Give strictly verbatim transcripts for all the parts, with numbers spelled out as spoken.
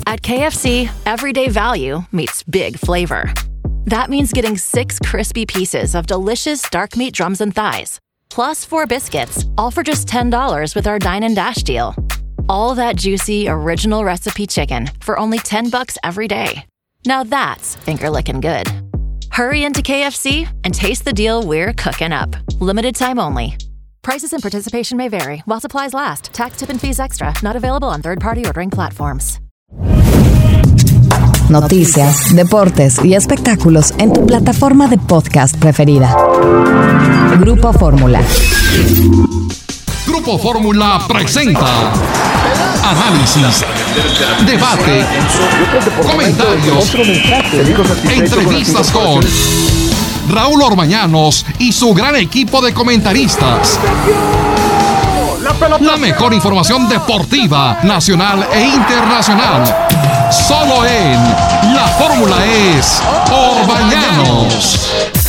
At K F C, everyday value meets big flavor. That means getting six crispy pieces of delicious dark meat drums and thighs, plus four biscuits, all for just ten dollars with our Dine and Dash deal. All that juicy, original recipe chicken for only ten bucks every day. Now that's finger-licking good. Hurry into K F C and taste the deal we're cooking up. Limited time only. Prices and participation may vary while supplies last. Tax, tip, and fees extra. Not available on third-party ordering platforms. Noticias, deportes y espectáculos en tu plataforma de podcast preferida. Grupo Fórmula. Grupo Fórmula presenta análisis, debate, comentarios, entrevistas con Raúl Orbañanos y su gran equipo de comentaristas. La mejor información deportiva, nacional e internacional. Solo en La Fórmula es Orbañanos.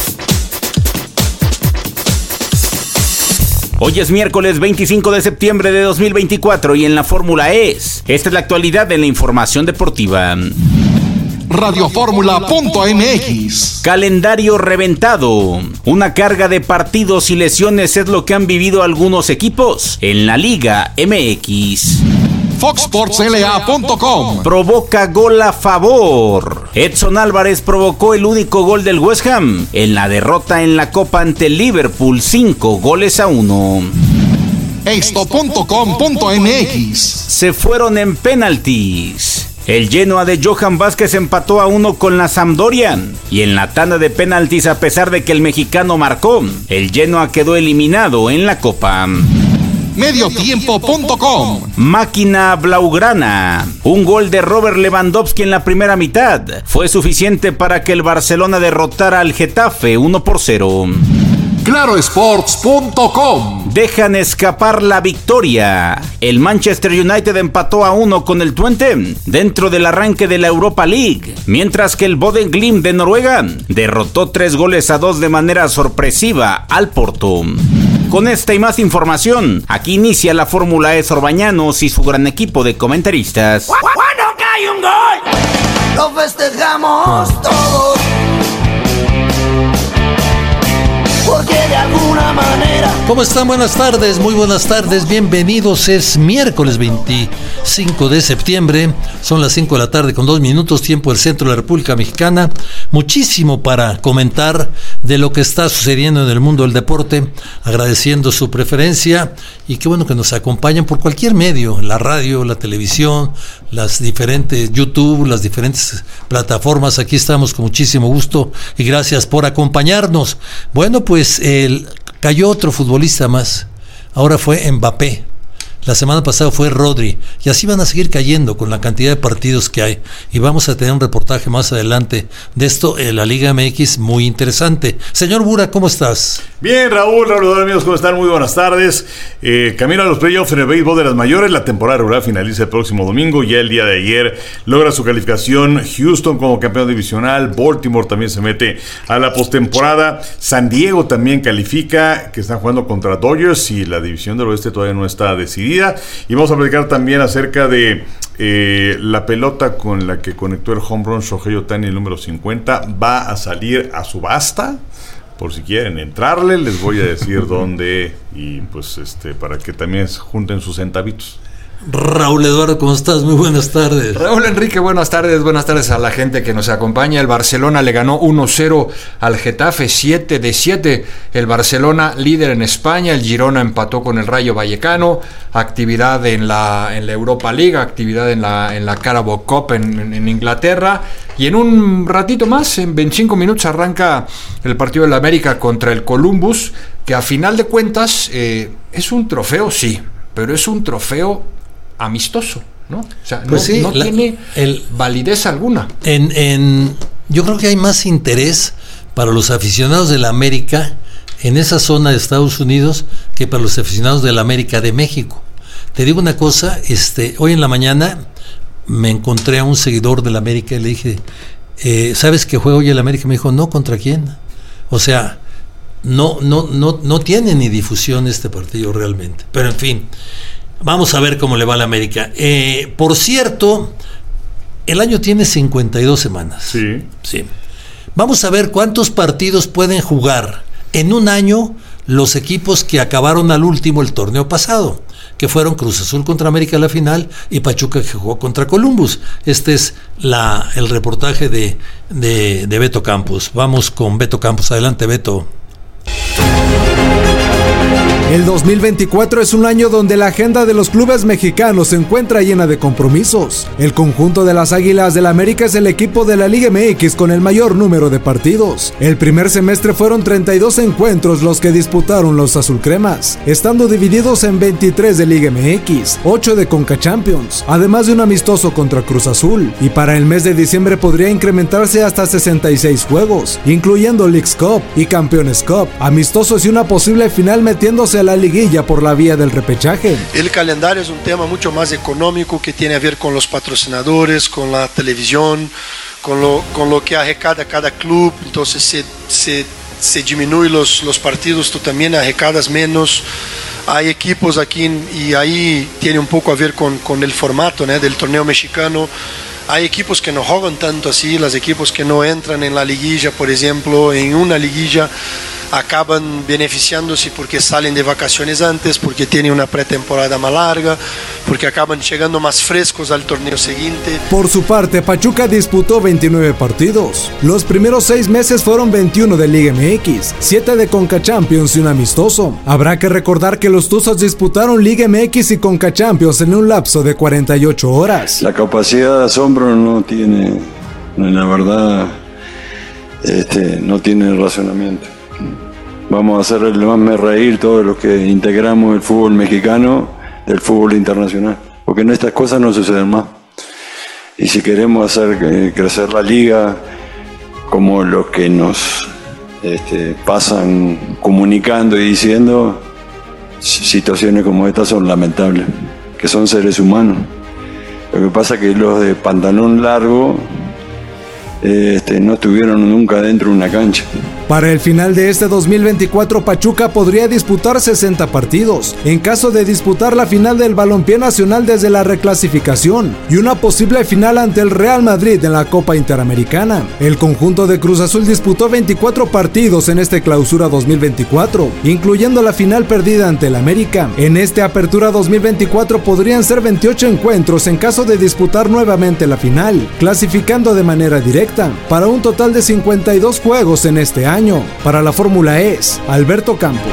Hoy es miércoles veinticinco de septiembre de dos mil veinticuatro y en La Fórmula es. Esta es la actualidad de la información deportiva. radio fórmula punto m x. Calendario reventado. Una carga de partidos y lesiones es lo que han vivido algunos equipos en la Liga M X. fox sports l a punto com. Provoca gol a favor. Edson Álvarez provocó el único gol del West Ham en la derrota en la Copa ante el Liverpool, cinco goles a uno. esto punto com punto m x. Se fueron en penaltis. El Genoa de Johan Vázquez empató a uno con la Sampdoria. Y en la tanda de penaltis, a pesar de que el mexicano marcó, el Genoa quedó eliminado en la Copa. mediotiempo punto com. Máquina blaugrana. Un gol de Robert Lewandowski en la primera mitad fue suficiente para que el Barcelona derrotara al Getafe uno por cero. claro sports punto com. Dejan escapar la victoria. El Manchester United empató a uno con el Twente dentro del arranque de la Europa League, mientras que el Bodø Glimt de Noruega derrotó tres goles a dos de manera sorpresiva al Porto. Con esta y más información, aquí inicia La Fórmula es Orbañanos y su gran equipo de comentaristas. Cuando cae un gol, lo festejamos todos. Porque de alguna manera... ¿Cómo están? Buenas tardes, muy buenas tardes, bienvenidos. Es miércoles veinticinco de septiembre, son las cinco de la tarde con dos minutos, tiempo del centro de la República Mexicana. Muchísimo para comentar de lo que está sucediendo en el mundo del deporte, agradeciendo su preferencia y qué bueno que nos acompañan por cualquier medio, la radio, la televisión, las diferentes YouTube, las diferentes plataformas. Aquí estamos con muchísimo gusto y gracias por acompañarnos. Bueno, pues Pues el, cayó otro futbolista más, ahora fue Mbappé, la semana pasada fue Rodri, y así van a seguir cayendo con la cantidad de partidos que hay, y vamos a tener un reportaje más adelante de esto en la Liga M X muy interesante. Señor Bura, ¿cómo estás? Bien, Raúl, Raúl, amigos, ¿cómo están? Muy buenas tardes. Eh, camino a los playoffs en el béisbol de las mayores. La temporada regular finaliza el próximo domingo. Ya el día de ayer logra su calificación Houston como campeón divisional. Baltimore también se mete a la postemporada. San Diego también califica, que están jugando contra Dodgers y la división del oeste todavía no está decidida. Y vamos a platicar también acerca de eh, la pelota con la que conectó el home run Shohei Ohtani, el número cincuenta. Va a salir a subasta. Por si quieren entrarle, les voy a decir dónde y pues este para que también junten sus centavitos. Raúl Eduardo, ¿cómo estás? Muy buenas tardes. Raúl Enrique, buenas tardes, buenas tardes a la gente que nos acompaña. El Barcelona le ganó uno cero al Getafe, siete de siete. El Barcelona líder en España, el Girona empató con el Rayo Vallecano, actividad en la, en la Europa League, actividad en la, en la Carabao Cup en, en, en Inglaterra. Y en un ratito más, en veinticinco minutos, arranca el partido de la América contra el Columbus, que a final de cuentas eh, es un trofeo, sí, pero es un trofeo amistoso, ¿no? O sea, pues no, sí, no la, tiene el, validez alguna. En, en, yo creo que hay más interés para los aficionados de la América en esa zona de Estados Unidos que para los aficionados de la América de México. Te digo una cosa, este, hoy en la mañana me encontré a un seguidor de la América y le dije, eh, ¿sabes que juega hoy el América? Me dijo, no, ¿contra quién? O sea, no, no, no, no tiene ni difusión este partido realmente. Pero en fin, vamos a ver cómo le va a la América. Eh, por cierto, El año tiene cincuenta y dos semanas. Sí. Sí. Vamos a ver cuántos partidos pueden jugar en un año los equipos que acabaron al último el torneo pasado, que fueron Cruz Azul contra América en la final y Pachuca que jugó contra Columbus. Este es la, el reportaje de, de, de Beto Campos. Vamos con Beto Campos. Adelante, Beto. El dos mil veinticuatro es un año donde la agenda de los clubes mexicanos se encuentra llena de compromisos. El conjunto de las Águilas del América es el equipo de la Liga M X con el mayor número de partidos. El primer semestre fueron treinta y dos encuentros los que disputaron los azulcremas, estando divididos en veintitrés de Liga M X, ocho de Conca Champions, además de un amistoso contra Cruz Azul, y para el mes de diciembre podría incrementarse hasta sesenta y seis juegos, incluyendo Leagues Cup y Campeones Cup, amistosos y una posible final metiéndose a la liguilla por la vía del repechaje. El calendario es un tema mucho más económico que tiene a ver con los patrocinadores, con la televisión, con lo, con lo que arrecada cada club. Entonces se, se, se disminuye los, los partidos, tú también arrecadas menos. Hay equipos aquí y ahí tiene un poco a ver con, con el formato, ¿no?, del torneo mexicano. Hay equipos que no juegan tanto así, los equipos que no entran en la liguilla, por ejemplo, en una liguilla, acaban beneficiándose porque salen de vacaciones antes, porque tienen una pretemporada más larga, porque acaban llegando más frescos al torneo siguiente. Por su parte, Pachuca disputó veintinueve partidos. Los primeros seis meses fueron veintiuno de Liga M X, siete de Conca Champions y un amistoso. Habrá que recordar que los Tuzos disputaron Liga M X y Conca Champions en un lapso de cuarenta y ocho horas. La capacidad de asombro no tiene, la verdad, este, no tiene razonamiento. Vamos a hacerle más reír todos los que integramos el fútbol mexicano del fútbol internacional, porque en estas cosas no suceden más. Y si queremos hacer eh, crecer la liga, como los que nos este, pasan comunicando y diciendo, situaciones como estas son lamentables, que son seres humanos. Lo que pasa es que los de pantalón largo Este, no estuvieron nunca dentro de una cancha. Para el final de este dos mil veinticuatro, Pachuca podría disputar sesenta partidos, en caso de disputar la final del Balompié Nacional desde la reclasificación, y una posible final ante el Real Madrid en la Copa Interamericana. El conjunto de Cruz Azul disputó veinticuatro partidos en este Clausura dos mil veinticuatro, incluyendo la final perdida ante el América. En este Apertura dos mil veinticuatro podrían ser veintiocho encuentros en caso de disputar nuevamente la final, clasificando de manera directa, para un total de cincuenta y dos juegos en este año. Para la Fórmula E es Alberto Campos.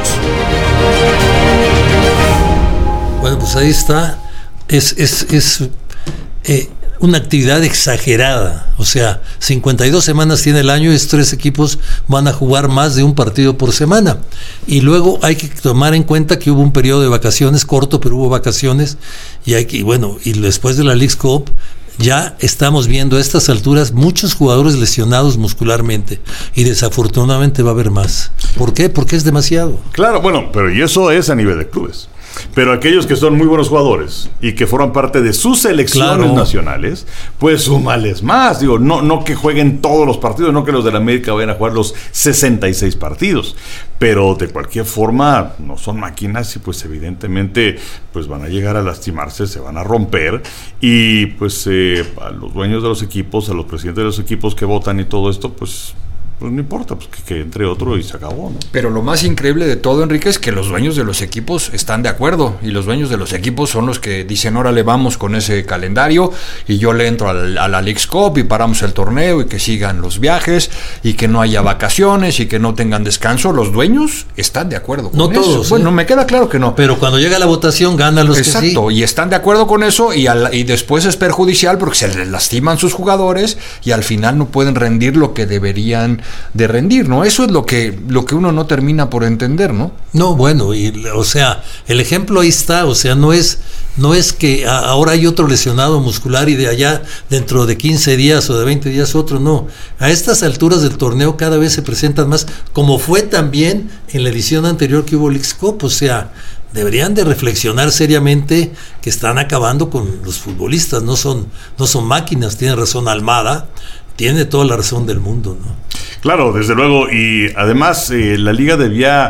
Bueno, pues ahí está. Es, es, es eh, una actividad exagerada. O sea, cincuenta y dos semanas tiene el año y estos tres equipos van a jugar más de un partido por semana. Y luego hay que tomar en cuenta que hubo un periodo de vacaciones corto, pero hubo vacaciones. Y hay que, bueno, y después de la Leagues Cup, ya estamos viendo a estas alturas muchos jugadores lesionados muscularmente y desafortunadamente va a haber más. ¿Por qué? Porque es demasiado. Claro, bueno, pero y eso es a nivel de clubes. Pero aquellos que son muy buenos jugadores y que forman parte de sus selecciones claro. nacionales, pues súmales más. Digo, no, no que jueguen todos los partidos, no que los de la América vayan a jugar los sesenta y seis partidos. Pero de cualquier forma, no son máquinas y pues evidentemente pues van a llegar a lastimarse, se van a romper. Y pues eh, a los dueños de los equipos, a los presidentes de los equipos que votan y todo esto, pues... pues no importa, pues que, que entre otro y se acabó, ¿no? Pero lo más increíble de todo, Enrique, es que los dueños de los equipos están de acuerdo, y los dueños de los equipos son los que dicen, órale, vamos con ese calendario, y yo le entro al, a la Leagues Cup, y paramos el torneo, y que sigan los viajes, y que no haya vacaciones, y que no tengan descanso. Los dueños están de acuerdo con no eso. Todos, bueno, ¿eh? Me queda claro que no. Pero cuando llega la votación, ganan los Exacto, que sí. Exacto, y están de acuerdo con eso, y, al, y después es perjudicial porque se les lastiman sus jugadores, y al final no pueden rendir lo que deberían de rendir, ¿no? Eso es lo que, lo que uno no termina por entender, ¿no? No, bueno, y, o sea, el ejemplo ahí está, o sea, no es, no es que a, ahora hay otro lesionado muscular y de allá dentro de quince días o de veinte días otro, no. A estas alturas del torneo cada vez se presentan más, como fue también en la edición anterior que hubo Leagues Cup, o sea, deberían de reflexionar seriamente que están acabando con los futbolistas, no son, no son máquinas. Tiene razón Almada, tiene toda la razón del mundo, ¿no? Claro, desde luego, y además eh, la liga debía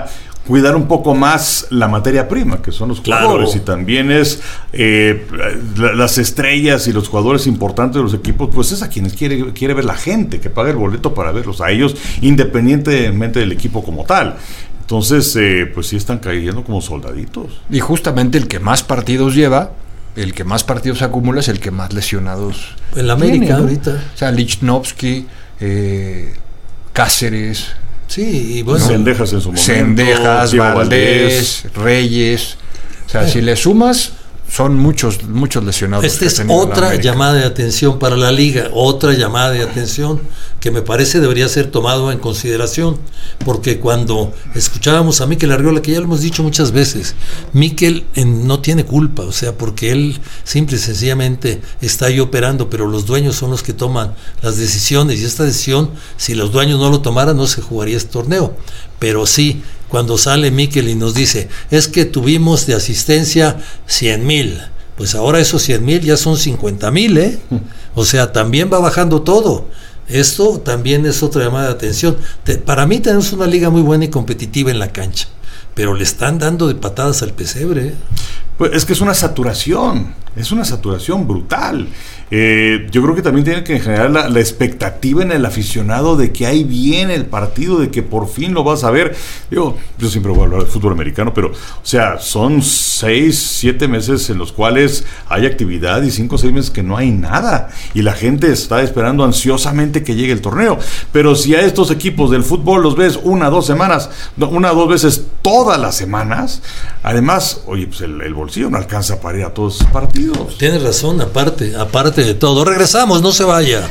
cuidar un poco más la materia prima, que son los jugadores, claro. Y también es eh, la, las estrellas y los jugadores importantes de los equipos, pues es a quienes quiere, quiere ver la gente, que paga el boleto para verlos, a ellos, independientemente del equipo como tal. Entonces, eh, pues sí están cayendo como soldaditos. Y justamente el que más partidos lleva, el que más partidos acumula, es el que más lesionados en la América tiene, ¿no? Ahorita. O sea, Lichnowsky, eh, Cáceres. Sí, y bueno. Cendejas en su momento. Cendejas, Valdés, Reyes. O sea, sí. Si le sumas, son muchos, muchos lesionados. Esta es otra llamada de atención para la liga, otra llamada de atención que me parece debería ser tomado en consideración, porque cuando escuchábamos a Mikel Arriola, que ya lo hemos dicho muchas veces, Mikel eh, no tiene culpa, o sea, porque él simple y sencillamente está ahí operando, pero los dueños son los que toman las decisiones, y esta decisión, si los dueños no lo tomaran, no se jugaría este torneo. Pero sí, cuando sale Mikel y nos dice, es que tuvimos de asistencia cien mil, pues ahora esos cien mil ya son cincuenta mil, ¿eh? O sea, también va bajando todo. Esto también es otra llamada de atención. Te, para mí tenemos una liga muy buena y competitiva en la cancha, pero le están dando de patadas al pesebre, ¿eh? Pues es que es una saturación, es una saturación brutal. Eh, yo creo que también tiene que generar la, la expectativa en el aficionado de que ahí viene el partido, de que por fin lo vas a ver. Digo, yo siempre voy a hablar de fútbol americano, pero, o sea, son seis, siete meses en los cuales hay actividad y cinco o seis meses que no hay nada. Y la gente está esperando ansiosamente que llegue el torneo. Pero si a estos equipos del fútbol los ves una, dos semanas, una, dos veces todas las semanas, además, oye, pues el, el bolsillo no alcanza para ir a todos esos partidos. Tienes razón, aparte, aparte de todo. Regresamos, no se vaya.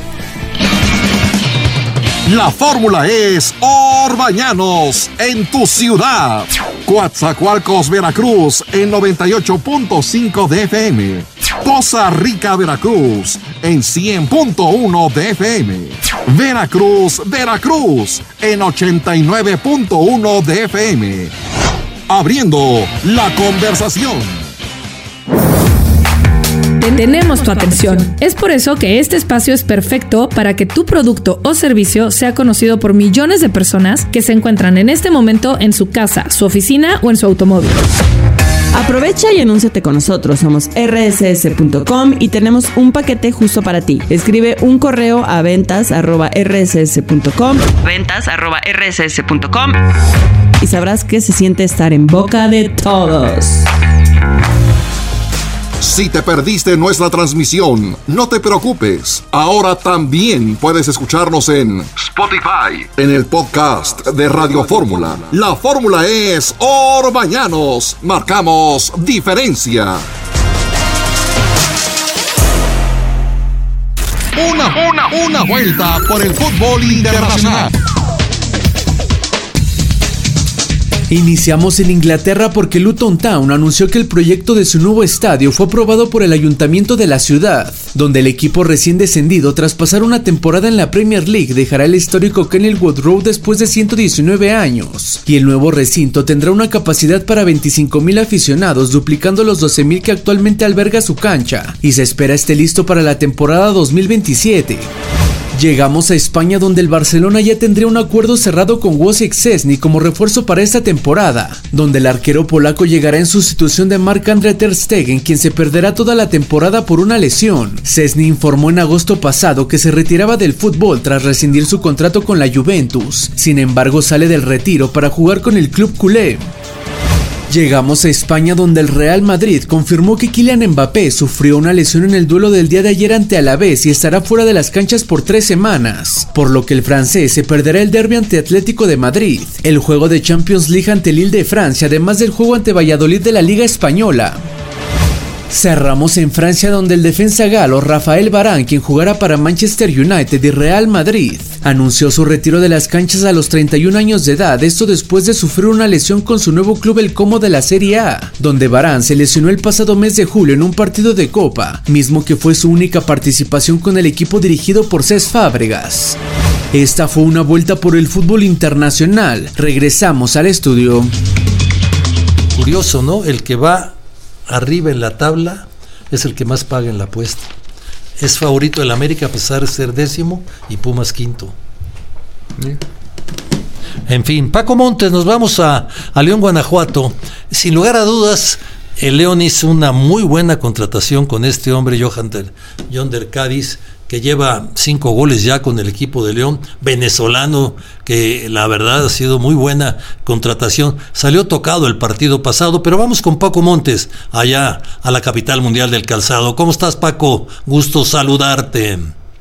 La fórmula es Orbañanos en tu ciudad. Coatzacoalcos, Veracruz en noventa y ocho punto cinco de F M. Poza Rica, Veracruz en cien punto uno de F M. Veracruz, Veracruz en ochenta y nueve punto uno de F M. Abriendo la conversación. Tenemos tu atención. Es por eso que este espacio es perfecto para que tu producto o servicio sea conocido por millones de personas que se encuentran en este momento en su casa, su oficina o en su automóvil. Aprovecha y anúnciate con nosotros. Somos erre ese ese punto com y tenemos un paquete justo para ti. Escribe un correo a ventas arroba erre ese ese punto com, ventas arroba erre ese ese punto com, y sabrás que se siente estar en boca de todos. Si te perdiste nuestra transmisión, no te preocupes. Ahora también puedes escucharnos en Spotify, en el podcast de Radio Fórmula. La fórmula es Orbañanos. Marcamos diferencia. Una, una, una vuelta por el fútbol internacional. Iniciamos en Inglaterra porque Luton Town anunció que el proyecto de su nuevo estadio fue aprobado por el ayuntamiento de la ciudad, donde el equipo recién descendido tras pasar una temporada en la Premier League dejará el histórico Kenilworth Road después de ciento diecinueve años, y el nuevo recinto tendrá una capacidad para veinticinco mil aficionados, duplicando los doce mil que actualmente alberga su cancha, y se espera esté listo para la temporada dos mil veintisiete. Llegamos a España, donde el Barcelona ya tendría un acuerdo cerrado con Wojciech Szczesny como refuerzo para esta temporada, donde el arquero polaco llegará en sustitución de Marc-André ter Stegen, quien se perderá toda la temporada por una lesión. Szczesny informó en agosto pasado que se retiraba del fútbol tras rescindir su contrato con la Juventus. Sin embargo, sale del retiro para jugar con el club culé. Llegamos a España, donde el Real Madrid confirmó que Kylian Mbappé sufrió una lesión en el duelo del día de ayer ante Alavés y estará fuera de las canchas por tres semanas, por lo que el francés se perderá el derbi ante Atlético de Madrid, el juego de Champions League ante Lille de Francia, además del juego ante Valladolid de la Liga Española. Cerramos en Francia, donde el defensa galo Rafael Varane, quien jugará para Manchester United y Real Madrid, anunció su retiro de las canchas a los treinta y un años de edad, esto después de sufrir una lesión con su nuevo club el Como de la Serie A, donde Varane se lesionó el pasado mes de julio en un partido de Copa, mismo que fue su única participación con el equipo dirigido por Cesc Fábregas. Esta fue una vuelta por el fútbol internacional. Regresamos al estudio. Curioso, ¿no? El que va arriba en la tabla es el que más paga en la apuesta. Es favorito del América a pesar de ser décimo y Pumas quinto. En fin, Paco Montes, nos vamos a, a León, Guanajuato. Sin lugar a dudas, el León hizo una muy buena contratación con este hombre, Yonder, Yonder Cádiz, que lleva cinco goles ya con el equipo de León, venezolano, que la verdad ha sido muy buena contratación. Salió tocado el partido pasado, pero vamos con Paco Montes, allá a la capital mundial del calzado. ¿Cómo estás, Paco? Gusto saludarte.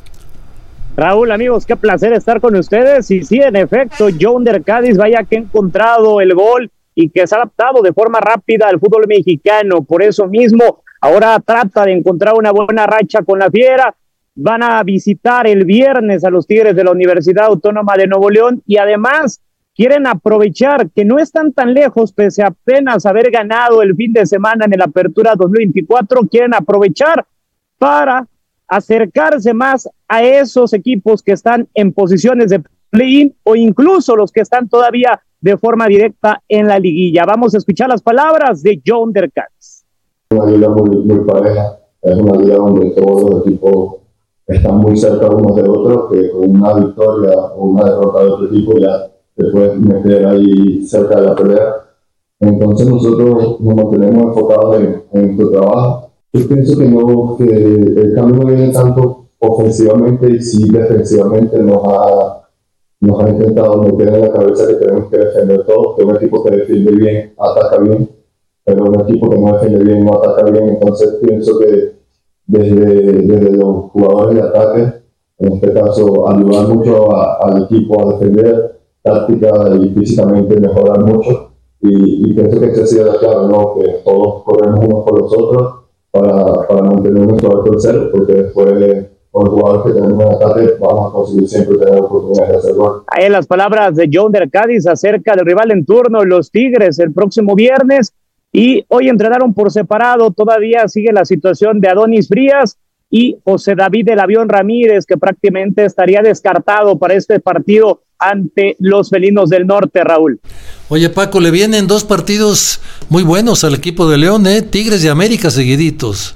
Raúl, amigos, qué placer estar con ustedes. Y sí, en efecto, Yonder Cádiz, vaya que ha encontrado el gol y que se ha adaptado de forma rápida al fútbol mexicano. Por eso mismo, ahora trata de encontrar una buena racha con la Fiera. Van a visitar el viernes a los Tigres de la Universidad Autónoma de Nuevo León y además quieren aprovechar que no están tan lejos, pese a apenas haber ganado el fin de semana en el Apertura dos mil veinticuatro, quieren aprovechar para acercarse más a esos equipos que están en posiciones de play-in o incluso los que están todavía de forma directa en la liguilla. Vamos a escuchar las palabras de Yonder Cádiz. Una liga muy, muy pareja, es una liga donde todos los equipos están muy cerca unos de otros, que con una victoria o una derrota de otro equipo ya te puedes meter ahí cerca de la pelea. Entonces nosotros nos mantenemos enfocados en, en nuestro trabajo. Yo pienso que no, que el cambio no viene tanto ofensivamente y sí defensivamente nos ha, nos ha intentado meter en la cabeza que tenemos que defender todo, que un equipo que defiende bien, ataca bien, pero un equipo que no defiende bien, no ataca bien. Entonces pienso que Desde, desde los jugadores de ataque, en este caso, ayudar mucho a, al equipo a defender, táctica y físicamente mejorar mucho. Y, y pienso que ese ha sido claro, ¿no? Que todos corremos unos por los otros para, para mantener nuestro arco en cero, porque después con los jugadores que tenemos en ataque vamos a conseguir siempre tener oportunidades de hacer gol. Ahí las palabras de Yonder Cádiz acerca del rival en turno, los Tigres, el próximo viernes. Y hoy entrenaron por separado. Todavía sigue la situación de Adonis Frías y José David del Avión Ramírez, que prácticamente estaría descartado para este partido ante los felinos del norte, Raúl. Oye, Paco, le vienen dos partidos muy buenos al equipo de León, ¿eh? Tigres y América seguiditos.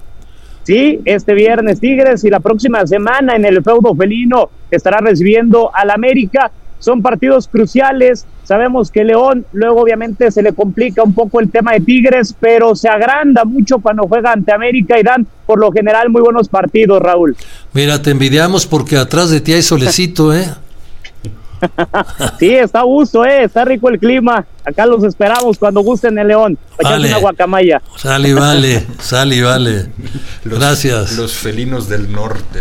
Sí, este viernes Tigres y la próxima semana en el feudo felino estará recibiendo al América. Son partidos cruciales. Sabemos que León luego obviamente se le complica un poco el tema de Tigres, pero se agranda mucho cuando juega ante América y dan por lo general muy buenos partidos, Raúl. Mira, te envidiamos porque atrás de ti hay solecito, ¿eh? Sí, está a gusto, ¿eh? Está rico el clima. Acá los esperamos cuando gusten en León. Vale. Una guacamaya. Sale y vale, sale y vale. Los, Gracias. Los felinos del norte.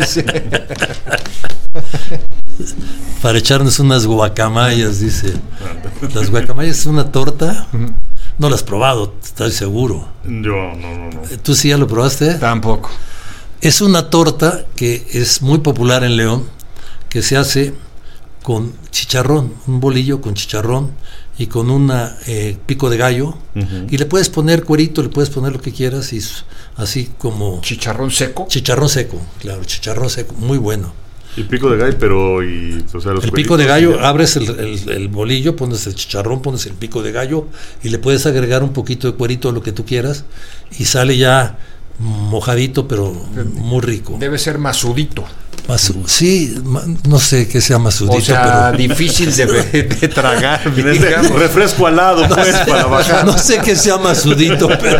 Para echarnos unas guacamayas, dice. Las guacamayas es una torta. No las has probado, estoy seguro. Yo, no, no, no. ¿Tú sí ya lo probaste? Tampoco. Es una torta que es muy popular en León, que se hace con chicharrón, un bolillo con chicharrón y con un eh, pico de gallo. Uh-huh. Y le puedes poner cuerito, le puedes poner lo que quieras, y así como... ¿Chicharrón seco? Chicharrón seco, claro, chicharrón seco, muy bueno. Y pico de gallo, pero y, o sea, los el pico de gallo, abres el, el, el bolillo, pones el chicharrón, pones el pico de gallo y le puedes agregar un poquito de cuerito, lo que tú quieras, y sale ya mojadito, pero muy rico. Debe ser masudito. Masu, sí, no sé qué sea masudito. O sea, pero... difícil de, de tragar. Refresco al lado, pues, no sé, para bajar. No sé qué sea masudito, pero,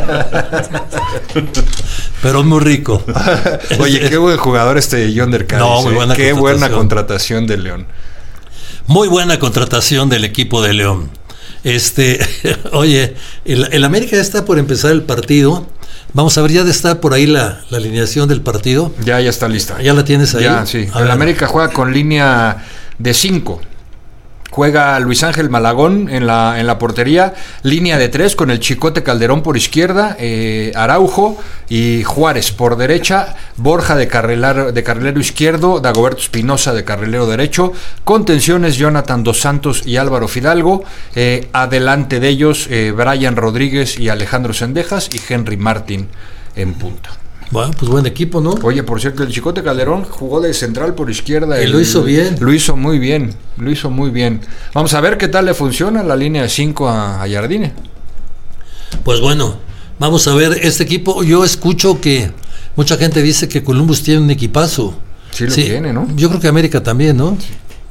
pero muy rico. Oye, qué buen jugador este Yonder Cádiz. No, muy buena eh. Qué contratación. buena contratación de León. Muy buena contratación del equipo de León. Este, oye, el, el América ya está por empezar el partido. Vamos a ver, ya de estar por ahí la, la alineación del partido. Ya, ya está lista. ¿Ya la tienes ahí? Ya, sí. El América juega con línea de cinco. Juega Luis Ángel Malagón en la, en la portería, línea de tres con el Chicote Calderón por izquierda, eh, Araujo y Juárez por derecha, Borja de, carrilar, de carrilero izquierdo, Dagoberto Espinosa de carrilero derecho, contenciones Jonathan Dos Santos y Álvaro Fidalgo, eh, adelante de ellos eh, Brian Rodríguez y Alejandro Sendejas y Henry Martín en punta. Bueno, pues buen equipo, ¿no? Oye, por cierto, el Chicote Calderón jugó de central por izquierda. Y el, lo hizo bien. Lo hizo muy bien, lo hizo muy bien. Vamos a ver qué tal le funciona la línea de cinco a, a Jardine. Pues bueno, vamos a ver este equipo. Yo escucho que mucha gente dice que Columbus tiene un equipazo. Sí lo sí, tiene, ¿no? Yo creo que América también, ¿no? Sí.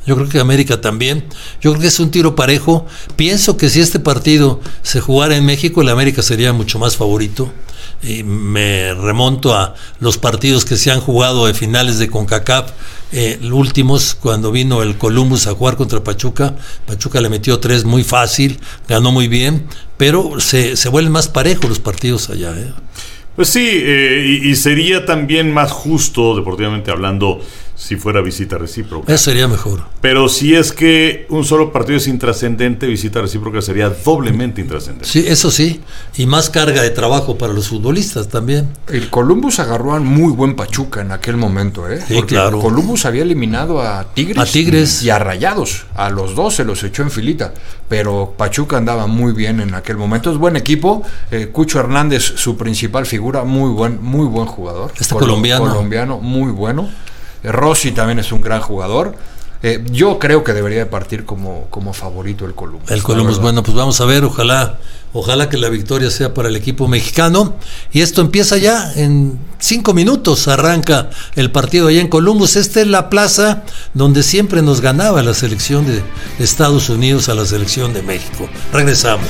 Yo creo que América también. Yo creo que es un tiro parejo. Pienso que si este partido se jugara en México, el América sería mucho más favorito. Y me remonto a los partidos que se han jugado de finales de CONCACAF, eh, últimos, cuando vino el Columbus a jugar contra Pachuca. Pachuca le metió tres muy fácil, ganó muy bien, pero se, se vuelven más parejos los partidos allá, ¿eh? Pues sí, eh, y, y sería también más justo, deportivamente hablando, si fuera visita recíproca. Eso sería mejor. Pero si es que un solo partido es intrascendente, visita recíproca sería doblemente intrascendente. Sí, eso sí, y más carga de trabajo para los futbolistas también. El Columbus agarró a muy buen Pachuca en aquel momento, ¿eh? Sí, Porque claro. Columbus había eliminado a Tigres, a Tigres y a Rayados. A los dos se los echó en filita. Pero Pachuca andaba muy bien en aquel momento. Es buen equipo. Eh, Cucho Hernández, su principal figura, muy buen, muy buen jugador. Este Col- colombiano. Colombiano, muy bueno. Eh, Rossi también es un gran jugador. Eh, yo creo que debería de partir como, como favorito el Columbus. El Columbus, bueno, pues vamos a ver, ojalá, ojalá que la victoria sea para el equipo mexicano. Y esto empieza ya en cinco minutos, arranca el partido allá en Columbus. Esta es la plaza donde siempre nos ganaba la selección de Estados Unidos a la selección de México. Regresamos.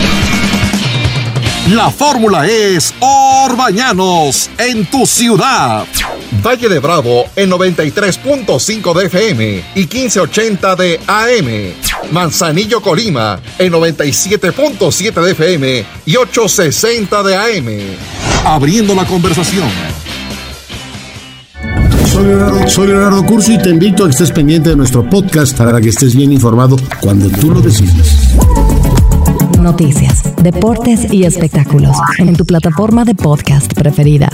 La fórmula es Orbañanos en tu ciudad. Valle de Bravo en noventa y tres punto cinco de F M y quince ochenta de A M. Manzanillo, Colima en noventa y siete punto siete de F M y ochocientos sesenta de A M. Abriendo la conversación. Soy Leonardo, soy Leonardo Curcio y te invito a que estés pendiente de nuestro podcast para que estés bien informado cuando tú lo decidas. Noticias, deportes y espectáculos en tu plataforma de podcast preferida.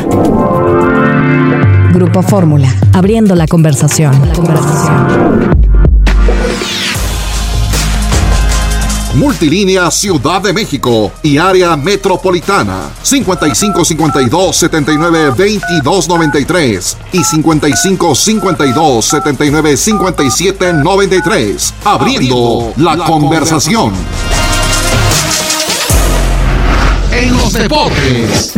Grupo Fórmula, abriendo la conversación. La conversación. Multilínea Ciudad de México y área metropolitana cincuenta y cinco cincuenta y dos setenta y nueve veintidós noventa y tres y cincuenta y cinco cincuenta y dos setenta y nueve cincuenta y siete noventa y tres. Abriendo, Abriendo la, la conversación. conversación. En los deportes.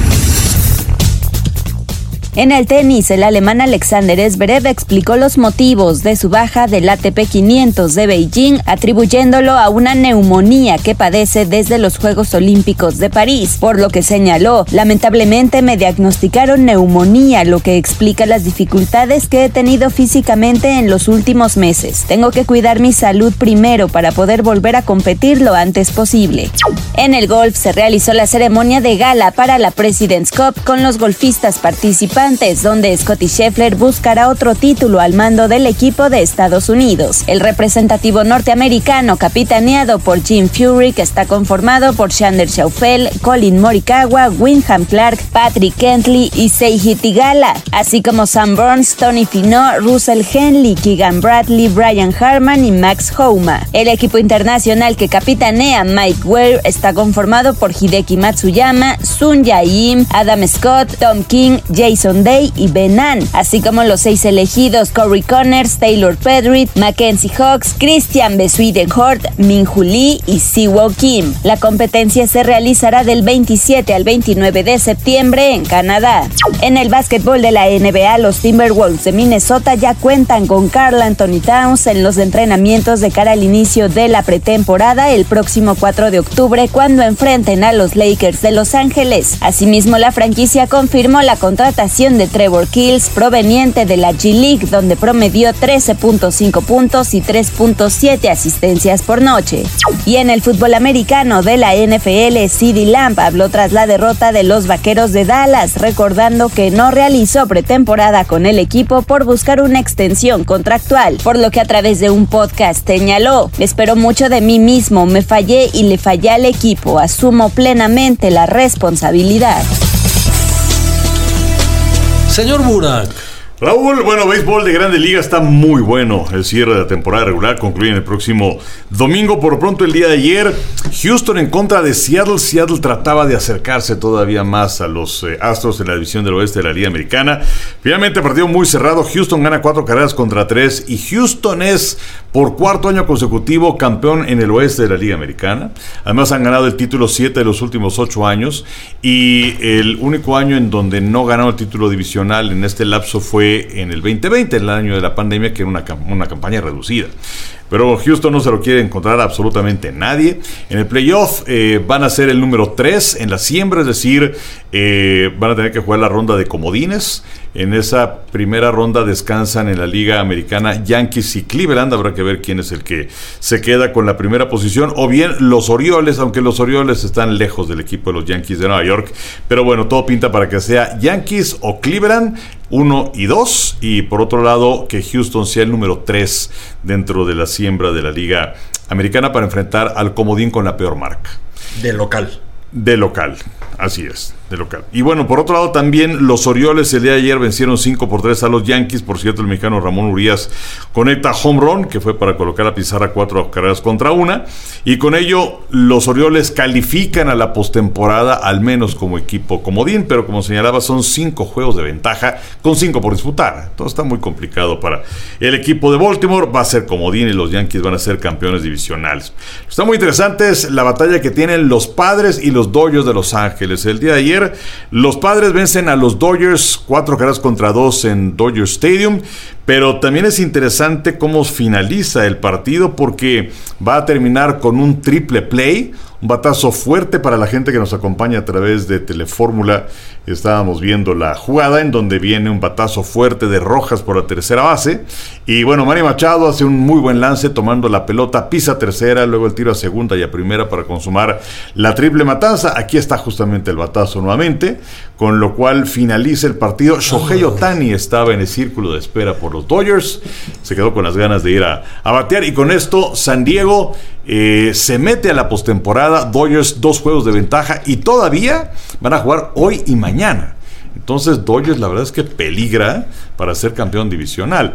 En el tenis, el alemán Alexander Zverev explicó los motivos de su baja del A T P quinientos de Beijing, atribuyéndolo a una neumonía que padece desde los Juegos Olímpicos de París, por lo que señaló: lamentablemente me diagnosticaron neumonía, lo que explica las dificultades que he tenido físicamente en los últimos meses. Tengo que cuidar mi salud primero para poder volver a competir lo antes posible. En el golf se realizó la ceremonia de gala para la President's Cup con los golfistas participantes, donde Scottie Scheffler buscará otro título al mando del equipo de Estados Unidos. El representativo norteamericano, capitaneado por Jim Furyk, está conformado por Xander Schauffele, Collin Morikawa, Wyndham Clark, Patrick Cantlay y Seiji Tigala, así como Sam Burns, Tony Finau, Russell Henley, Keegan Bradley, Brian Harman y Max Homa. El equipo internacional que capitanea Mike Weir está conformado por Hideki Matsuyama, Sun Jae-im, Adam Scott, Tom King, Jason Day y Benan, así como los seis elegidos Corey Connors, Taylor Pedrit, Mackenzie Hawks, Christian Besuidenhout, Minju Lee y Siwoo Kim. La competencia se realizará del veintisiete al veintinueve de septiembre en Canadá. En el básquetbol de la N B A, los Timberwolves de Minnesota ya cuentan con Karl Anthony Towns en los entrenamientos de cara al inicio de la pretemporada el próximo cuatro de octubre, cuando enfrenten a los Lakers de Los Ángeles. Asimismo, la franquicia confirmó la contratación de Trevor Keels, proveniente de la G League, donde promedió trece punto cinco puntos y tres punto siete asistencias por noche. Y en el fútbol americano de la N F L, CeeDee Lamb habló tras la derrota de los Vaqueros de Dallas, recordando que no realizó pretemporada con el equipo por buscar una extensión contractual, por lo que a través de un podcast señaló: espero mucho de mí mismo, me fallé y le fallé al equipo, asumo plenamente la responsabilidad. Señor Burak. Raúl, bueno, béisbol de Grandes Ligas está muy bueno. El cierre de la temporada regular concluye el próximo domingo. Por lo pronto, el día de ayer, Houston en contra de Seattle. Seattle trataba de acercarse todavía más a los eh, Astros en la división del oeste de la Liga Americana. Finalmente, partido muy cerrado. Houston gana cuatro carreras contra tres. Y Houston es, por cuarto año consecutivo, campeón en el oeste de la Liga Americana. Además, han ganado el título siete de los últimos ocho años. Y el único año en donde no ganaron el título divisional en este lapso fue fue en el veinte veinte, el año de la pandemia, que era una, una campaña reducida. Pero Houston no se lo quiere encontrar absolutamente nadie. En el playoff eh, van a ser el número tres en la siembra, es decir, eh, van a tener que jugar la ronda de comodines. En esa primera ronda descansan en la Liga Americana Yankees y Cleveland. Habrá que ver quién es el que se queda con la primera posición. O bien los Orioles, aunque los Orioles están lejos del equipo de los Yankees de Nueva York. Pero bueno, todo pinta para que sea Yankees o Cleveland, uno y dos. Y por otro lado, que Houston sea el número tres dentro de la siembra de la Liga Americana para enfrentar al comodín con la peor marca. De local. De local, así es, de local. Y bueno, por otro lado también los Orioles el día de ayer vencieron cinco por tres a los Yankees. Por cierto, el mexicano Ramón Urias conecta home run, que fue para colocar a pizarra cuatro carreras contra una. Y con ello los Orioles califican a la postemporada, al menos como equipo comodín. Pero como señalaba, son cinco juegos de ventaja con cinco por disputar. Entonces está muy complicado para el equipo de Baltimore. Va a ser comodín y los Yankees van a ser campeones divisionales. Está muy interesante es la batalla que tienen los Padres y los Los Dodgers de Los Ángeles. El día de ayer los Padres vencen a los Dodgers cuatro carreras contra dos en Dodger Stadium, pero también es interesante cómo finaliza el partido, porque va a terminar con un triple play, un batazo fuerte para la gente que nos acompaña a través de Telefórmula. Estábamos viendo la jugada en donde viene un batazo fuerte de Rojas por la tercera base, y bueno, Manny Machado hace un muy buen lance tomando la pelota, pisa tercera, luego el tiro a segunda y a primera para consumar la triple matanza. Aquí está justamente el batazo nuevamente, con lo cual finaliza el partido. Shohei Ohtani estaba en el círculo de espera por los Dodgers, se quedó con las ganas de ir a, a batear, y con esto San Diego eh, se mete a la postemporada. Dodgers dos juegos de ventaja y todavía van a jugar hoy y mañana. Entonces Dodgers la verdad es que peligra para ser campeón divisional.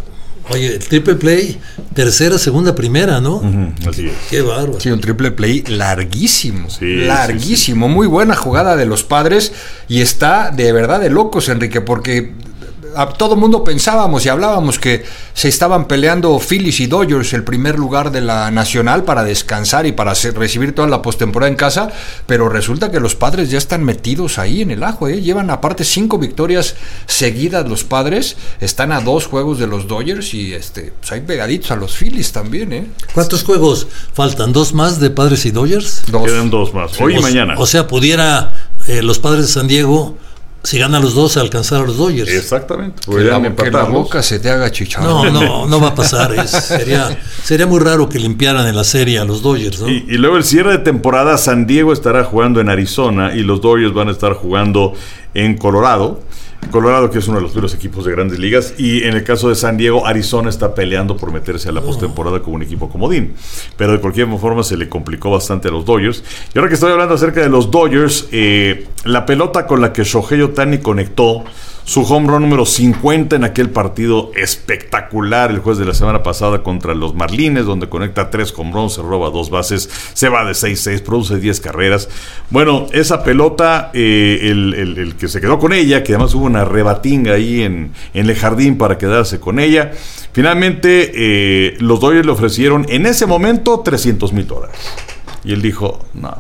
Oye, el triple play, tercera, segunda, primera, ¿no? Uh-huh, así es. Qué bárbaro. Sí, un triple play larguísimo, sí, larguísimo, sí, sí. Muy buena jugada de los Padres, y está de verdad de locos, Enrique, porque a todo mundo pensábamos y hablábamos que se estaban peleando Phillies y Dodgers el primer lugar de la nacional para descansar y para hacer, recibir toda la postemporada en casa, pero resulta que los Padres ya están metidos ahí en el ajo, ¿eh? Llevan aparte cinco victorias seguidas los Padres, están a dos juegos de los Dodgers y este, pues hay pegaditos a los Phillies también, ¿eh? ¿Cuántos juegos faltan? ¿Dos más de Padres y Dodgers? Dos. Quedan dos más, hoy o, y mañana. O sea, pudiera eh, los Padres de San Diego, si ganan los dos, alcanzar a los Dodgers. Exactamente. Que la, que la boca se te haga chicharrón. No, no, no va a pasar. Es, sería, sería muy raro que limpiaran en la serie a los Dodgers, ¿no? Y, y luego el cierre de temporada, San Diego estará jugando en Arizona y los Dodgers van a estar jugando en Colorado. Colorado, que es uno de los primeros equipos de grandes ligas, y en el caso de San Diego, Arizona está peleando por meterse a la postemporada como un equipo comodín, pero de cualquier forma se le complicó bastante a los Dodgers. Y ahora que estoy hablando acerca de los Dodgers, eh, la pelota con la que Shohei Ohtani conectó su home run número cincuenta en aquel partido espectacular el jueves de la semana pasada contra los Marlins, donde conecta tres home runs, se roba dos bases, se va de seis seis, produce diez carreras. Bueno, esa pelota, eh, el, el, el que se quedó con ella, que además hubo una rebatinga ahí en, en el jardín para quedarse con ella, finalmente eh, los Dodgers le ofrecieron en ese momento trescientos mil dólares. Y él dijo, no,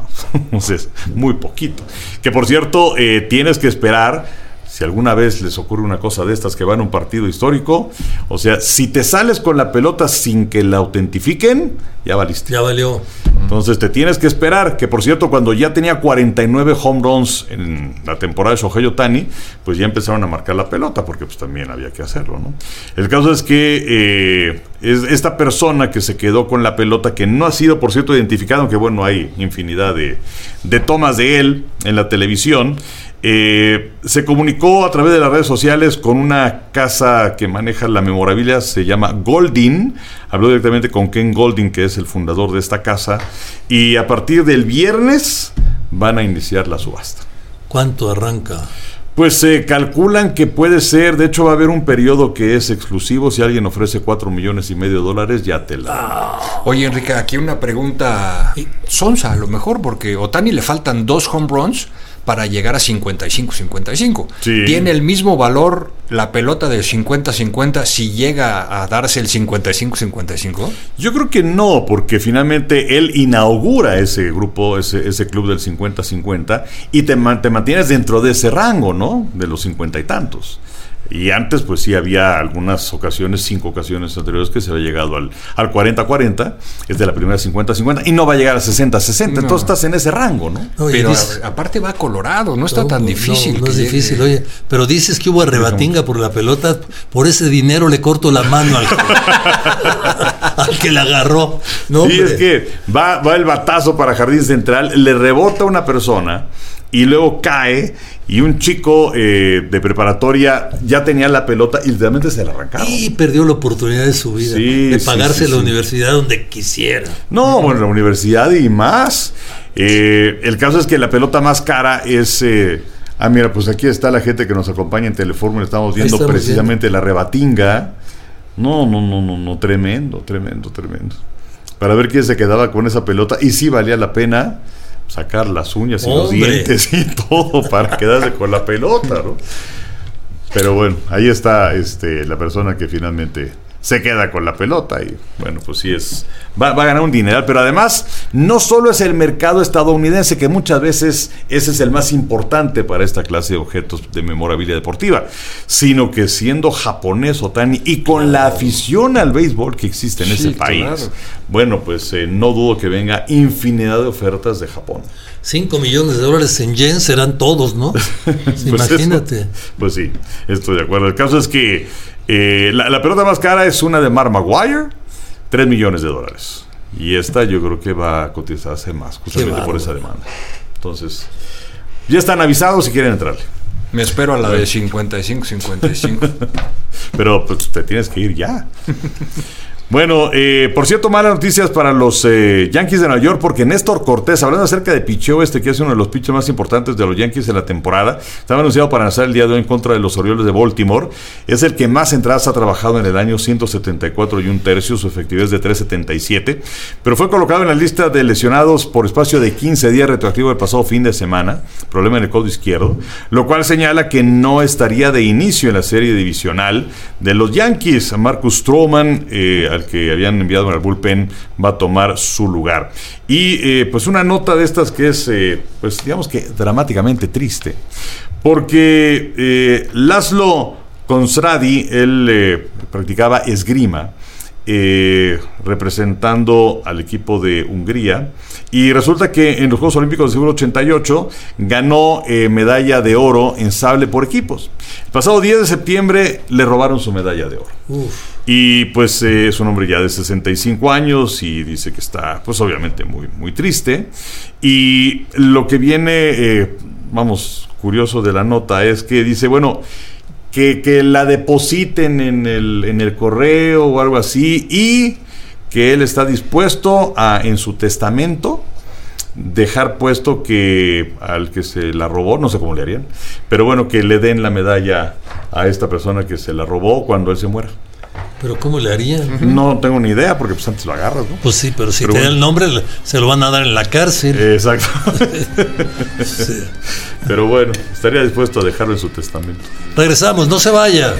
es muy poquito. Que por cierto, eh, tienes que esperar. Si alguna vez les ocurre una cosa de estas que van a un partido histórico, o sea, si te sales con la pelota sin que la autentifiquen, ya valiste. Ya valió. Entonces te tienes que esperar, que por cierto, cuando ya tenía cuarenta y nueve home runs en la temporada de Shohei Ohtani, pues ya empezaron a marcar la pelota, porque pues también había que hacerlo, ¿no? El caso es que eh, es esta persona que se quedó con la pelota, que no ha sido, por cierto, identificado, aunque bueno, hay infinidad de, de tomas de él en la televisión. Eh, se comunicó a través de las redes sociales con una casa que maneja la memorabilia, se llama Goldin. Habló directamente con Ken Goldin, que es el fundador de esta casa, y a partir del viernes van a iniciar la subasta. ¿Cuánto arranca? Pues se eh, calculan que puede ser, de hecho va a haber un periodo que es exclusivo. Si alguien ofrece cuatro millones y medio de dólares, ya te la... Ah. Oye, Enrique, aquí una pregunta sonsa a lo mejor, porque a Ohtani le faltan dos home runs para llegar a cincuenta y cinco cincuenta y cinco. Sí. ¿Tiene el mismo valor la pelota de cincuenta cincuenta si llega a darse el cincuenta y cinco cincuenta y cinco? Yo creo que no, porque finalmente él inaugura ese grupo, ese, ese club del cincuenta cincuenta, y te, te mantienes dentro de ese rango, ¿no? De los cincuenta y tantos. Y antes, pues sí, había algunas ocasiones, cinco ocasiones anteriores que se había llegado al, al cuarenta cuarenta, es de la primera cincuenta cincuenta, y no va a llegar a sesenta sesenta, no. Entonces estás en ese rango, ¿no? Oye, pero dices, a, aparte va Colorado, no está no, tan difícil. No, no es difícil, llegue. Oye, pero dices que hubo arrebatinga por la pelota, por ese dinero le corto la mano al, al que la agarró. No, sí, hombre. Es que va, va el batazo para Jardín Central, le rebota a una persona y luego cae, y un chico eh, de preparatoria ya tenía la pelota y literalmente se la arrancaron. Y perdió la oportunidad de su vida, sí, de pagarse sí, sí, la sí. universidad donde quisiera. No, bueno, la universidad y más. Eh, el caso es que la pelota más cara es... Eh, ah, mira, pues aquí está la gente que nos acompaña en Telefórmula, estamos viendo estamos precisamente viendo. La rebatinga. No, no, no, no, no, tremendo, tremendo, tremendo. Para ver quién se quedaba con esa pelota, y sí valía la pena sacar las uñas y ¡hombre! Los dientes y todo para quedarse con la pelota, ¿no? Pero bueno, ahí está este la persona que finalmente se queda con la pelota y bueno, pues sí es va, va a ganar un dineral, pero además no solo es el mercado estadounidense, que muchas veces ese es el más importante para esta clase de objetos de memorabilia deportiva, sino que siendo japonés, Otani, y con la afición al béisbol que existe en sí, ese país, claro. Bueno, pues eh, no dudo que venga infinidad de ofertas de Japón. Cinco millones de dólares en yen serán todos, ¿no? Pues imagínate. Eso, pues sí, estoy de acuerdo. El caso es que eh, la, la pelota más cara es una de Mark Maguire, tres millones de dólares. Y esta yo creo que va a cotizarse más, justamente por esa demanda. Entonces, ya están avisados si quieren entrarle. Me espero a la de cincuenta y cinco, cincuenta y cinco. Pero pues te tienes que ir ya. Bueno, eh, por cierto, malas noticias para los eh, Yankees de Nueva York, porque Néstor Cortés, hablando acerca de picheo, este que es uno de los pitchers más importantes de los Yankees en la temporada, estaba anunciado para lanzar el día de hoy en contra de los Orioles de Baltimore. Es el que más entradas ha trabajado en el año, ciento setenta y cuatro y un tercio, su efectividad es de tres setenta y siete, pero fue colocado en la lista de lesionados por espacio de quince días retroactivo del pasado fin de semana, problema en el codo izquierdo, lo cual señala que no estaría de inicio en la serie divisional de los Yankees. Marcus Stroman, eh, al que habían enviado al bullpen, va a tomar su lugar. Y eh, pues una nota de estas que es, eh, pues digamos que dramáticamente triste, porque eh, Laszlo Konradi, él eh, practicaba esgrima, eh, representando al equipo de Hungría, y resulta que en los Juegos Olímpicos de Seúl ochenta y ocho ganó eh, medalla de oro en sable por equipos. El pasado diez de septiembre le robaron su medalla de oro. Uf. Y pues eh, es un hombre ya de sesenta y cinco años y dice que está pues obviamente muy, muy triste. Y lo que viene, eh, vamos, curioso de la nota es que dice, bueno, que, que la depositen en el, en el correo o algo así, y que él está dispuesto a, en su testamento, dejar puesto que al que se la robó, no sé cómo le harían, pero bueno, que le den la medalla a esta persona que se la robó cuando él se muera. ¿Pero cómo le harían? No tengo ni idea, porque pues antes lo agarras, ¿no? Pues sí, pero si pero te bueno. da el nombre, se lo van a dar en la cárcel. Exacto. Sí. Pero bueno, estaría dispuesto a dejarlo en su testamento. Regresamos, no se vaya.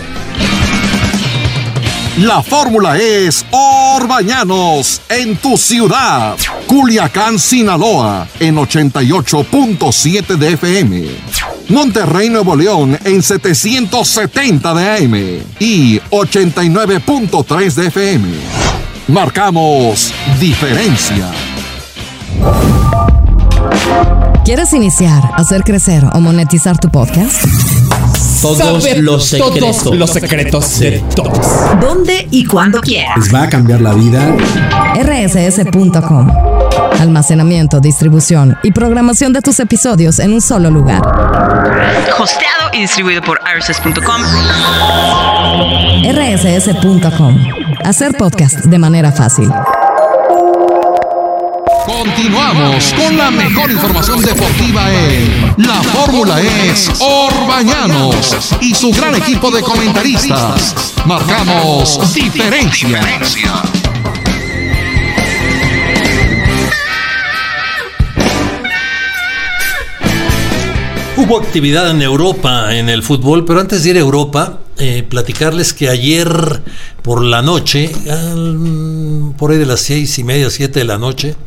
La fórmula es Orbañanos en tu ciudad. Culiacán, Sinaloa en ochenta y ocho punto siete de F M. Monterrey, Nuevo León en setecientos setenta de A M y ochenta y nueve punto tres de F M. Marcamos diferencia. ¿Quieres iniciar, hacer crecer o monetizar tu podcast? Todos los secretos, todos los secretos de todos. ¿Dónde y cuándo quieras? ¿Les va a cambiar la vida? R S S punto com. Almacenamiento, distribución y programación de tus episodios en un solo lugar. Hosteado y distribuido por R S S punto com. R S S punto com. Hacer podcast de manera fácil. Continuamos con la mejor información deportiva en La Fórmula es Orbañanos y su gran equipo de comentaristas. Marcamos diferencia. Hubo actividad en Europa en el fútbol, pero antes de ir a Europa, eh, platicarles que ayer por la noche, al, por ahí de las seis y media, siete de la noche,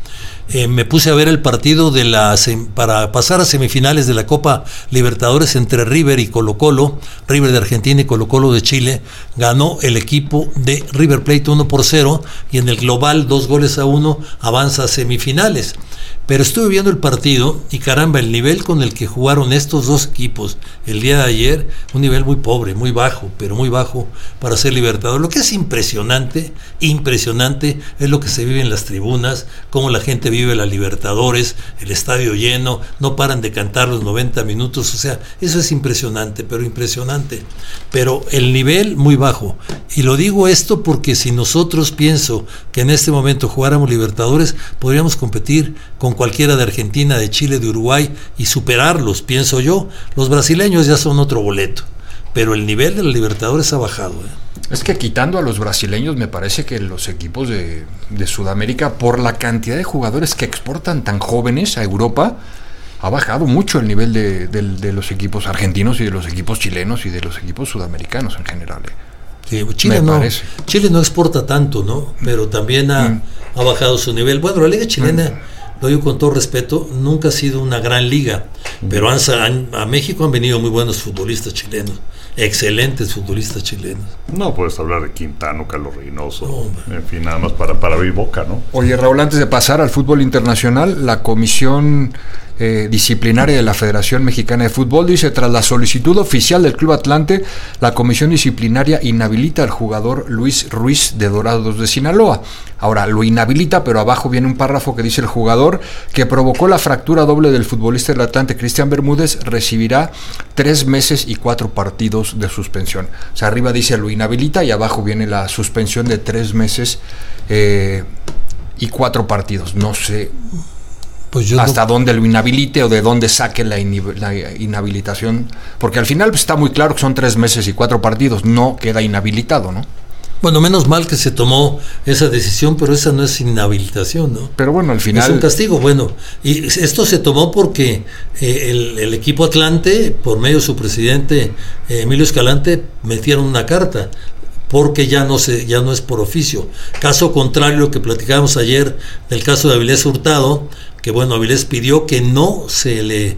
eh, me puse a ver el partido de la para pasar a semifinales de la Copa Libertadores entre River y Colo-Colo, River de Argentina y Colo-Colo de Chile. Ganó el equipo de River Plate uno por cero y en el global dos goles a uno avanza a semifinales. Pero estuve viendo el partido y caramba, el nivel con el que jugaron estos dos equipos el día de ayer, un nivel muy pobre, muy bajo, pero muy bajo para ser Libertador. Lo que es impresionante, impresionante es lo que se vive en las tribunas, cómo la gente vive la Libertadores, el estadio lleno, no paran de cantar los noventa minutos, o sea, eso es impresionante, pero impresionante. Pero el nivel muy bajo. Y lo digo esto porque si nosotros pienso que en este momento jugáramos Libertadores, podríamos competir con cualquiera de Argentina, de Chile, de Uruguay y superarlos, pienso yo. Los brasileños ya son otro boleto, pero el nivel de los Libertadores ha bajado. ¿eh? Es que quitando a los brasileños, me parece que los equipos de, de Sudamérica, por la cantidad de jugadores que exportan tan jóvenes a Europa, ha bajado mucho el nivel de, de, de los equipos argentinos y de los equipos chilenos y de los equipos sudamericanos en general. ¿eh? Sí, Chile, no, Chile no exporta tanto, ¿no? Pero también ha, mm. ha bajado su nivel. Bueno, la liga chilena, mm. lo digo con todo respeto, nunca ha sido una gran liga, mm. pero han, han, a México han venido muy buenos futbolistas chilenos, excelentes futbolistas chilenos. No puedes hablar de Quintano, Carlos Reynoso, no, en fin, nada más para, para abrir boca, ¿no? Oye, Raúl, antes de pasar al fútbol internacional, la comisión Eh, disciplinaria de la Federación Mexicana de Fútbol dice: tras la solicitud oficial del Club Atlante, la comisión disciplinaria inhabilita al jugador Luis Ruiz de Dorados de Sinaloa. Ahora, lo inhabilita, pero abajo viene un párrafo que dice: el jugador que provocó la fractura doble del futbolista del Atlante, Cristian Bermúdez, recibirá tres meses y cuatro partidos de suspensión. O sea, arriba dice lo inhabilita y abajo viene la suspensión de tres meses eh, y cuatro partidos. No sé Pues yo hasta no... dónde lo inhabilite o de dónde saque la, inhib- la inhabilitación, porque al final pues, está muy claro que son tres meses y cuatro partidos, no queda inhabilitado, ¿no? Bueno, menos mal que se tomó esa decisión, pero esa no es inhabilitación, ¿no? Pero bueno, al final... Es un castigo, bueno. Y esto se tomó porque eh, el, el equipo Atlante, por medio de su presidente eh, Emilio Escalante, metieron una carta, porque ya no se, ya no es por oficio. Caso contrario, lo que platicábamos ayer del caso de Avilés Hurtado, que bueno, Avilés pidió que no se le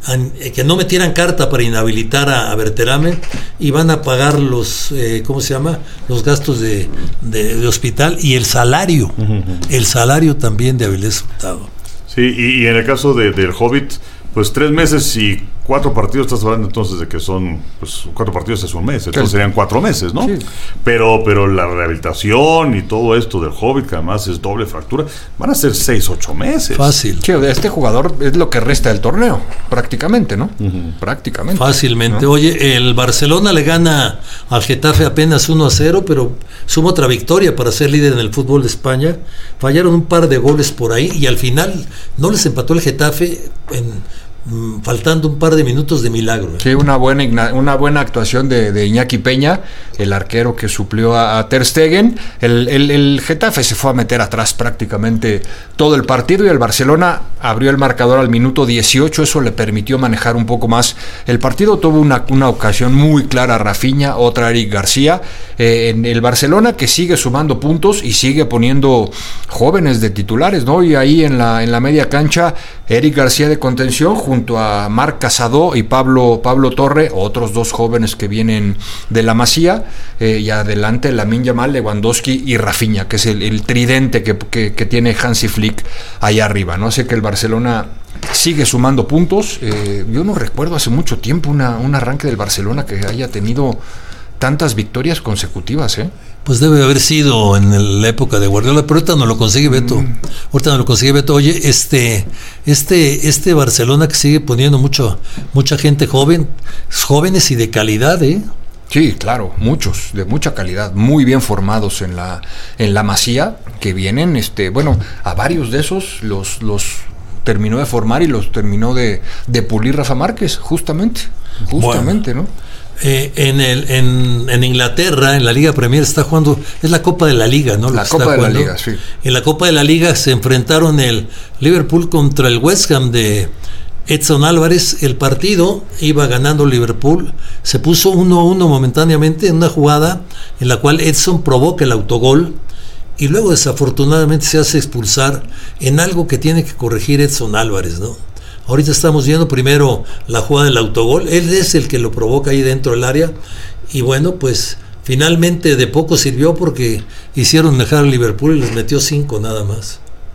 que no metieran carta para inhabilitar a, a Berterame y van a pagar los eh, ¿cómo se llama? Los gastos de, de, de hospital y el salario, uh-huh. el salario también de Avilés Hurtado. Sí, y, y en el caso de, del Hobbit, pues tres meses y cuatro partidos, estás hablando entonces de que son, pues cuatro partidos es un mes, entonces serían cuatro meses, ¿no? Sí. Pero, pero la rehabilitación y todo esto del Hobbit, que además es doble fractura, van a ser seis, ocho meses. Fácil. Sí, este jugador es lo que resta del torneo, prácticamente, ¿no? Uh-huh. Prácticamente. Fácilmente. ¿No? Oye, el Barcelona le gana al Getafe apenas uno a cero, pero suma otra victoria para ser líder en el fútbol de España. Fallaron un par de goles por ahí y al final no les empató el Getafe en... faltando un par de minutos de milagro. Sí, una buena una buena actuación de, de Iñaki Peña, el arquero que suplió a, a Ter Stegen. El, el, el Getafe se fue a meter atrás prácticamente todo el partido y el Barcelona abrió el marcador al minuto dieciocho, eso le permitió manejar un poco más el partido. Tuvo una, una ocasión muy clara Rafinha, otra Eric García. Eh, en el Barcelona que sigue sumando puntos y sigue poniendo jóvenes de titulares, ¿no? Y ahí en la, en la media cancha, Eric García de contención junto a Marc Casado y Pablo, Pablo Torre, otros dos jóvenes que vienen de la Masía, eh, y adelante Lamine Yamal, Lewandowski y Rafinha, que es el, el tridente que, que, que tiene Hansi Flick allá arriba, ¿no? Sé que el Barcelona sigue sumando puntos. Eh, yo no recuerdo hace mucho tiempo una, un arranque del Barcelona que haya tenido tantas victorias consecutivas, ¿eh? Pues debe haber sido en la época de Guardiola, pero ahorita no lo consigue Beto. Mm. Ahorita no lo consigue Beto. Oye, este, este, este Barcelona que sigue poniendo mucho, mucha gente joven, jóvenes y de calidad, ¿eh? Sí, claro, muchos, de mucha calidad, muy bien formados en la, en la Masía, que vienen, este, bueno, a varios de esos los, los terminó de formar y los terminó de, de pulir Rafa Márquez, justamente, justamente, bueno. ¿No? Eh, en el en, en Inglaterra, en la Liga Premier está jugando, es la Copa de la Liga, ¿no? La Copa de jugando. la Liga, sí. En la Copa de la Liga se enfrentaron el Liverpool contra el West Ham de Edson Álvarez. El partido iba ganando Liverpool, se puso uno a uno momentáneamente en una jugada en la cual Edson provoca el autogol y luego desafortunadamente se hace expulsar en algo que tiene que corregir Edson Álvarez, ¿no? Ahorita estamos viendo primero la jugada del autogol, él es el que lo provoca ahí dentro del área, y bueno, pues finalmente de poco sirvió porque hicieron dejar al Liverpool y les metió cinco nada más.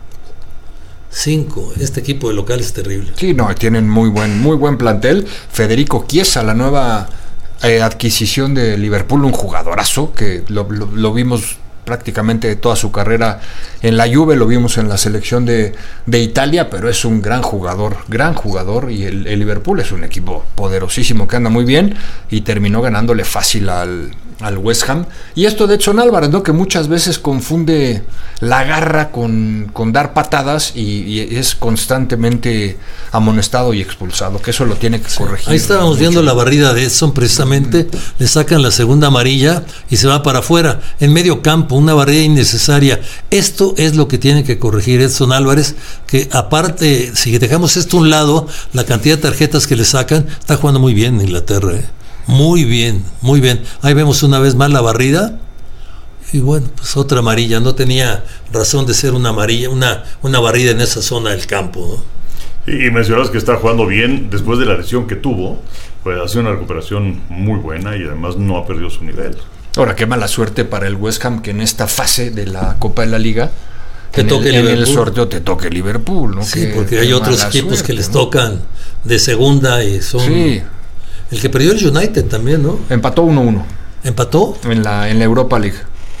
Cinco, este equipo de local es terrible. Sí, no, tienen muy buen, muy buen plantel. Federico Chiesa, la nueva eh, adquisición de Liverpool, un jugadorazo que lo, lo, lo vimos prácticamente toda su carrera en la Juve, lo vimos en la selección de, de Italia, pero es un gran jugador, gran jugador, y el, el Liverpool es un equipo poderosísimo que anda muy bien y terminó ganándole fácil al, al West Ham. Y esto de Edson Álvarez, ¿no? Que muchas veces confunde la garra con, con dar patadas y, y es constantemente amonestado y expulsado, que eso lo tiene que corregir. Ahí estábamos mucho. viendo la barrida de Edson precisamente, mm. le sacan la segunda amarilla y se va para afuera, en medio campo, una barrida innecesaria. Esto es lo que tiene que corregir Edson Álvarez, que aparte, si dejamos esto a un lado, la cantidad de tarjetas que le sacan, está jugando muy bien en Inglaterra, ¿eh? Muy bien, muy bien. Ahí vemos una vez más la barrida. Y bueno, pues otra amarilla. No tenía razón de ser una amarilla, una, una barrida en esa zona del campo, ¿no? Y, y mencionabas que está jugando bien después de la lesión que tuvo. Pues ha sido una recuperación muy buena y además no ha perdido su nivel. Ahora, qué mala suerte para el West Ham que en esta fase de la Copa de la Liga te en, toque el, en el sorteo te toque Liverpool, ¿no? Sí, que, porque hay otros equipos suerte, que les ¿no? tocan de segunda y son... Sí. El que perdió el United también, ¿no? Empató uno uno. ¿Empató? En la, en la Europa League.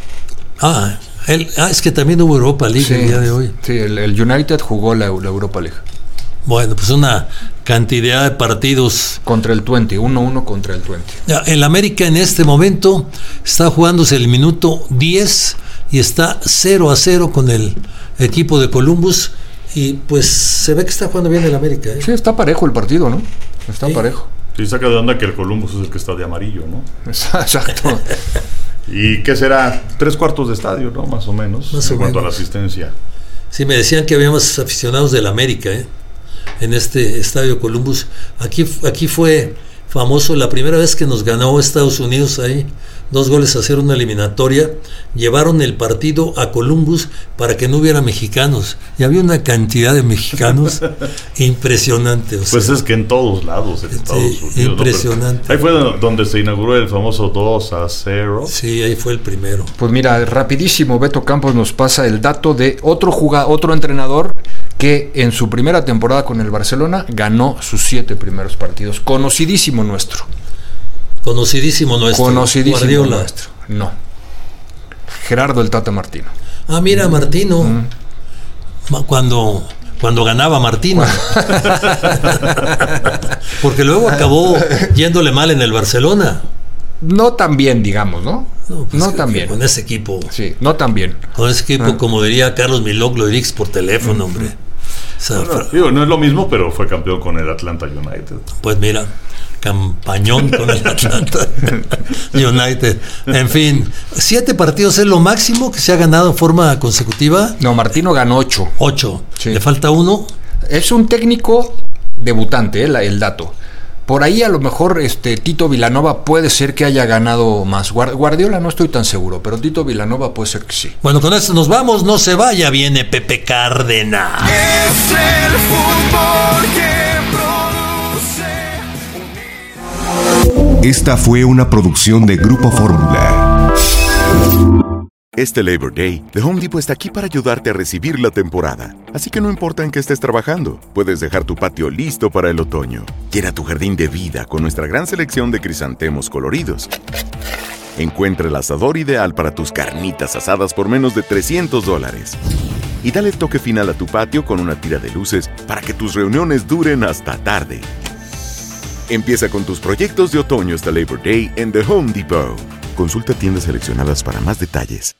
Ah, el, ah, es que también hubo Europa League sí, el día de hoy. Sí, el, el United jugó la, la Europa League. Bueno, pues una cantidad de partidos. Contra el veinte, uno uno contra el veinte. El América en este momento está jugándose el minuto diez y está cero a cero con el equipo de Columbus. Y pues se ve que está jugando bien el América, ¿eh? Sí, está parejo el partido, ¿no? Está sí. parejo. Sí, saca de onda que el Columbus es el que está de amarillo, ¿no? Exacto. ¿Y qué será? Tres cuartos de estadio, ¿no? Más o menos, Más en o cuanto menos. a la asistencia. Sí, me decían que había más aficionados del América, ¿eh? En este estadio Columbus. Aquí, aquí fue famoso la primera vez que nos ganó Estados Unidos ahí, dos goles a cero, una eliminatoria. Llevaron el partido a Columbus para que no hubiera mexicanos, y había una cantidad de mexicanos impresionante. O sea, pues es que en todos lados en Estados sí, Unidos, impresionante. ¿no? Ahí fue donde se inauguró el famoso dos a cero. Sí, ahí fue el primero. Pues mira, rapidísimo, Beto Campos nos pasa el dato de otro jugador, otro entrenador que en su primera temporada con el Barcelona ganó sus siete primeros partidos. Conocidísimo nuestro. Conocidísimo nuestro. Conocidísimo Guardiola. nuestro. No. Gerardo el Tata Martino. Ah, mira, Martino. Mm. Cuando, cuando ganaba Martino. Porque luego acabó yéndole mal en el Barcelona. No tan bien, digamos, ¿no? No, pues no tan bien. Con ese equipo. Sí, no tan bien. Con ese equipo, ah. como diría Carlos Milok, lo dirías por teléfono, mm. hombre. O sea, no, no, digo, no es lo mismo, pero fue campeón con el Atlanta United. Pues mira, campañón con el Atlanta United. En fin, siete partidos es lo máximo que se ha ganado en forma consecutiva. No, Martino ganó ocho. Ocho. Sí. Le falta uno. Es un técnico debutante, eh, el dato. Por ahí a lo mejor este Tito Vilanova puede ser que haya ganado más. Guardiola no estoy tan seguro, pero Tito Vilanova puede ser que sí. Bueno, con esto nos vamos, no se vaya, viene Pepe Cárdenas. Es el fútbol que produce. Esta fue una producción de Grupo Fórmula. Este Labor Day, The Home Depot está aquí para ayudarte a recibir la temporada. Así que no importa en qué estés trabajando, puedes dejar tu patio listo para el otoño. Llena tu jardín de vida con nuestra gran selección de crisantemos coloridos. Encuentra el asador ideal para tus carnitas asadas por menos de trescientos dólares. Y dale el toque final a tu patio con una tira de luces para que tus reuniones duren hasta tarde. Empieza con tus proyectos de otoño hasta Labor Day en The Home Depot. Consulta tiendas seleccionadas para más detalles.